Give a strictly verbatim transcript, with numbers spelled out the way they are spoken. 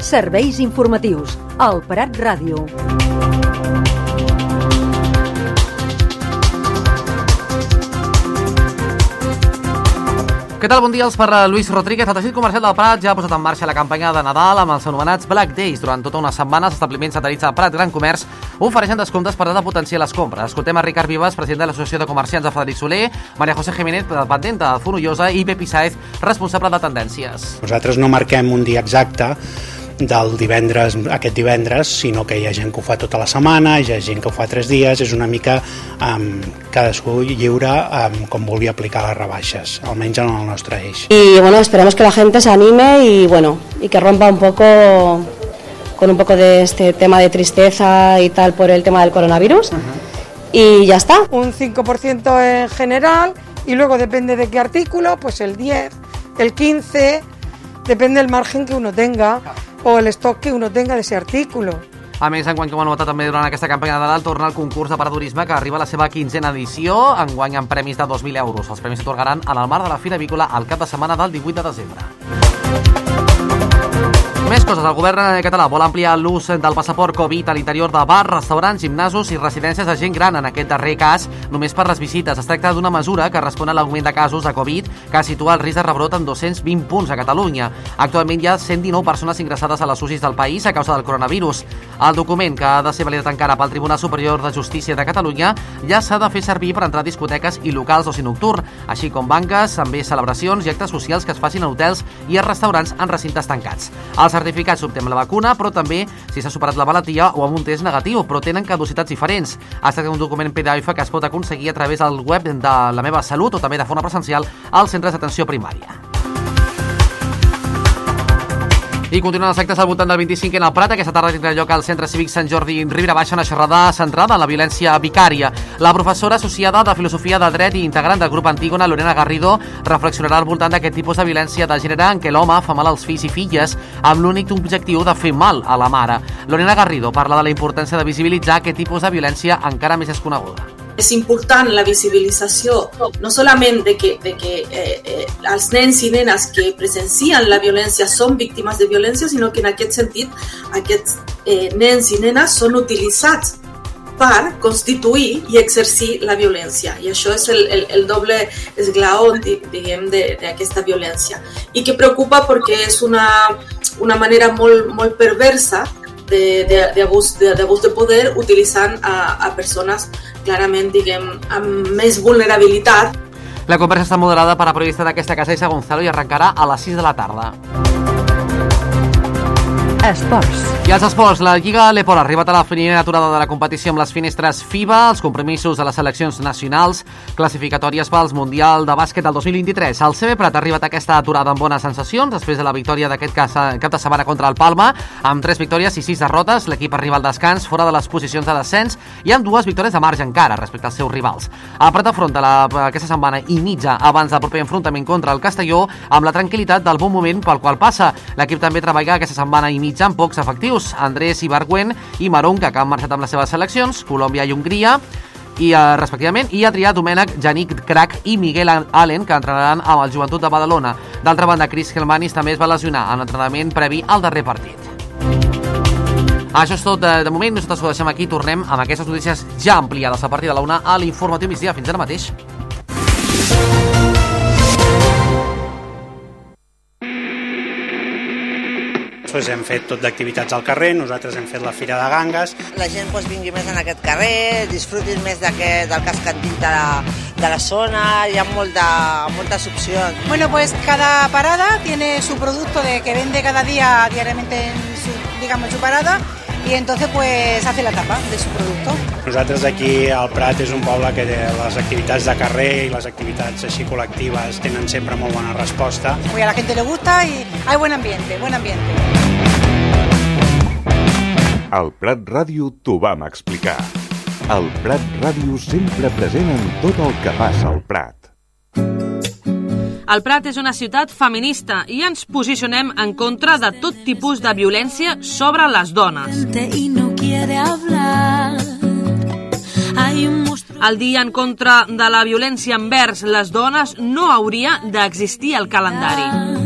Serveis informatius. El Prat Ràdio. Què tal? Bon dia, els parla Luis Rodríguez. El teixit comercial del Prat ja ha posat en marxa la campanya de Nadal amb els anomenats Black Days. Durant tota una setmana, els establiments adherits al Prat Gran Comerç ofereixen descomptes per tal de potenciar les compres. Escoltem a Ricard Vives, president de l'Associació de Comerciants de Frederic Soler, Maria José Jiménez, patenta de Fonollosa, i Pepi Sáez, responsable de tendències. Nosaltres no marquem un dia exacte del divendres, aquest divendres, sinó que hi ha gent que ho fa tota la setmana, hi ha gent que ho fa tres dies, és una mica um, cadascú lliure um, com vulgui aplicar les rebaixes, almenys en el nostre eix. Y bueno, esperemos que la gente se anime y bueno, y que rompa un poco con un poco de este tema de tristeza y tal por el tema del coronavirus. Uh-huh. Y ya está. Un cinco por ciento en general y luego depende de qué artículo, pues el diez, el quince, depende del margen que uno tenga o el stock que uno tenga de ese artículo. A més, enguany, com a novetat també durant aquesta campanya de Nadal, torna el concurs de paradurisme que arriba a la seva quinzena edició, enguany amb premis de dos mil euros. Els premis s'atorgaran en el marc de la Fira Avícola al cap de setmana del divuit de desembre. Més coses. El govern català vol ampliar l'ús del passaport Covid a l'interior de bars, restaurants, gimnasos i residències de gent gran. En aquest darrer cas, només per les visites. Es tracta d'una mesura que respon a l'augment de casos de Covid que situa el risc de rebrot en dos-cents vint punts a Catalunya. Actualment hi ha cent dinou persones ingressades a les U C Is del país a causa del coronavirus. El document, que ha de ser validat encara pel Tribunal Superior de Justícia de Catalunya, ja s'ha de fer servir per entrar a discoteques i locals d'oci nocturn, així com banques, també celebracions i actes socials que es facin a hotels i a restaurants en recintes tancats. Els certificats s'obtenen la vacuna, però també si s'ha superat la malaltia o amb un test negatiu, però tenen caducitats diferents. Es tracta d'un document P D F que es pot aconseguir a través del web de La Meva Salut o també de forma presencial als centres d'atenció primària. I continuen els actes al voltant del vint-i-cinquè en el Prat. Aquesta tarda tindrà lloc al Centre Cívic Sant Jordi Ribera Baixa una xerrada centrada en la violència vicària. La professora associada de Filosofia de Dret i integrant del grup Antígona, Lorena Garrido, reflexionarà al voltant d'aquest tipus de violència de gènere en què l'home fa mal als fills i filles amb l'únic objectiu de fer mal a la mare. Lorena Garrido parla de la importància de visibilitzar aquest tipus de violència encara més desconeguda. És important la visibilització, no solament de que, de que eh, eh, els nens i nenes que presencien la violència són víctimes de violència, sinó que en aquest sentit aquests eh, nens i nenes són utilitzats per constituir i exercir la violència. I això és el, el, el doble esglaó, diguem, d'aquesta violència. I que preocupa perquè és una, una manera molt, molt perversa d'abús de, de, de, de poder utilitzant a, a persones clarament, diguem, amb més vulnerabilitat. La conversa està moderada per la periodista d'aquesta casa, Isa Gonzalo, i arrencarà a les sis de la tarda. Esports. I als esports, la Lliga Leport ha arribat a la primera aturada de la competició amb les finestres FIBA, els compromisos de les seleccions nacionals, classificatòries pels Mundial de Bàsquet del dos mil vint-i-tres. El C B Prat ha arribat a aquesta aturada amb bones sensacions després de la victòria d'aquest cap de setmana contra el Palma, amb tres victòries i sis derrotes. L'equip arriba al descans fora de les posicions de descens i amb dues victòries de marge encara respecte als seus rivals. El Prat afronta la, aquesta setmana i mitja abans del proper enfrontament contra el Castelló amb la tranquil·litat del bon moment pel qual passa. L'equip també treballa aquesta setmana i mitja amb pocs efectius. Andrés Ibargüen i Maronca, que han marxat amb les seves seleccions, Colòmbia i Hongria, i, eh, respectivament, i Adrià Domènec, Janik Crac i Miguel Allen, que entrenaran amb el Joventut de Badalona. D'altra banda, Chris Helmanis també es va lesionar en l'entrenament previ al darrer partit. Això és tot de, de moment. Nosaltres ho deixem aquí. Tornem amb aquestes notícies ja ampliades a partir de la una a l'informatiu migdia. Fins ara mateix. Pues hem fet tot d'activitats al carrer, nosaltres hem fet la Fira de Gangues. La gent pues, vingui més en aquest carrer, disfrutin més del casc antic de la, de la zona, hi ha molta, moltes opcions. Bueno, pues cada parada tiene su producto de que vende cada día diariamente en su, digamos, su parada, y entonces pues hace la tapa de su producto. Nosaltres aquí al Prat és un poble que les activitats de carrer i les activitats així col·lectives tenen sempre molt bona resposta. Pues a la gente le gusta y hay buen ambiente, buen ambiente. Al Prat Ràdio t'ho vam explicar. El Prat Ràdio sempre present en tot el que passa al Prat. El Prat és una ciutat feminista i ens posicionem en contra de tot tipus de violència sobre les dones. El dia en contra de la violència envers les dones no hauria d'existir al calendari.